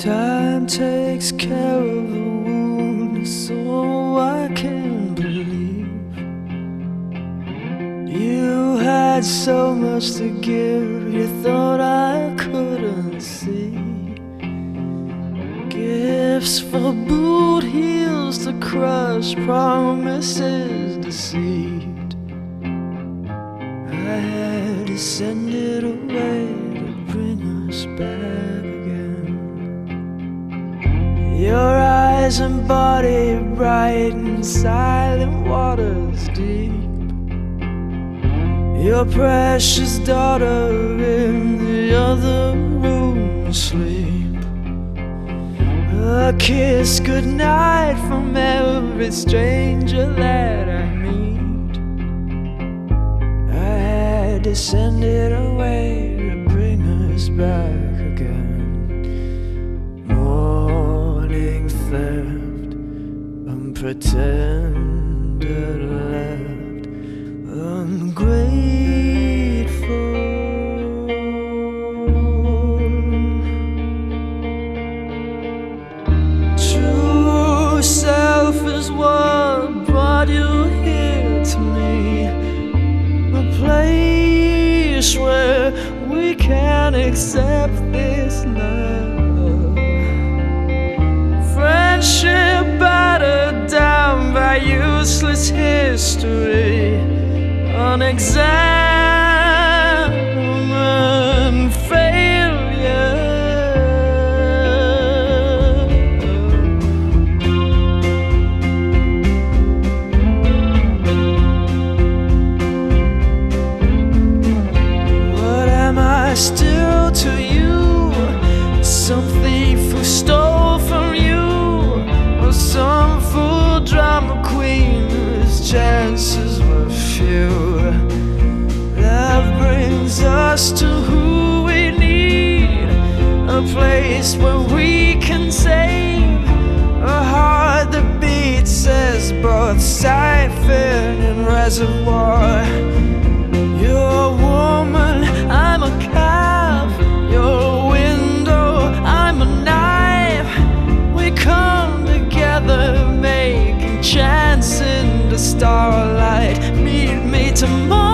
Time takes care of the wound, so I can believe you had so much to give you thought I couldn't see. Gifts for boot heels to crush promises deceived. I had to send it away to bring us back again. Your eyes and body bright and silent waters deep. Your precious daughter in the other room asleep. A kiss goodnight from every stranger that I meet. I had to send it away to bring us back again. Morning theft, unpretended left, ungrateful. True self is what brought you here to me, a place where we can accept this love. Friendship battered down by useless history, unexamined failure. What am I still to you? Some thief who stole from you, or some fool drama queen whose chances were few. Love brings us to who we need, a place where we can save a heart that beats as both siphon and reservoir. You're a woman, I'm a calf. You're a window, I'm a knife. We come together, making chance in the starlight. Meet me tomorrow.